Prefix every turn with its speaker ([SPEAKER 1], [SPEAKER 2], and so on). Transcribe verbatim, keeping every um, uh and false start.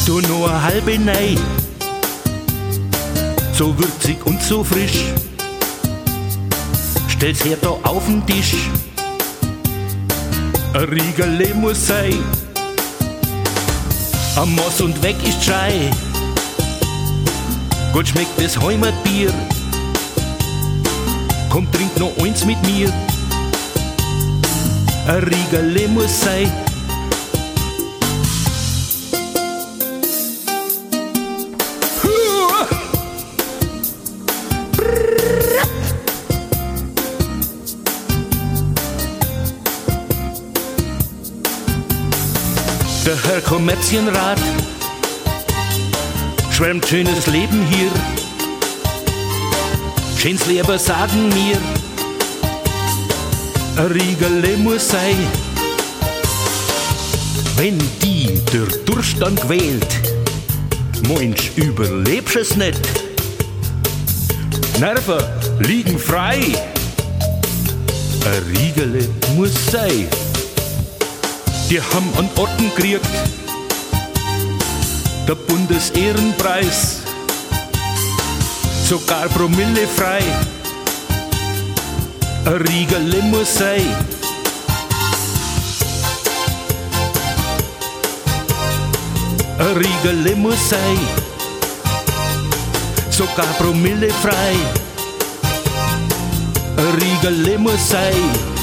[SPEAKER 1] Du nur eine halbe Nei, so würzig und so frisch. Stell's her da auf den Tisch. Ein Riegerle muss sein, am Moss und weg ist Schei. Gut schmeckt das Heimatbier, komm trink noch eins mit mir. Ein Riegerle muss sein. Der Herr Kommerzienrat schwärmt schönes Leben hier. Schönes Leben sagen mir, ein Riegerle muss sein. Wenn die der Durchstand quält, Mensch, überlebst es nicht. Nerven liegen frei, ein Riegerle muss sein. Die haben einen Orden gekriegt, der Bundesehrenpreis, sogar promillefrei. Ein Riegerle muss sein. Ein Riegerle muss sein, sogar promillefrei. Ein Riegerle muss sein.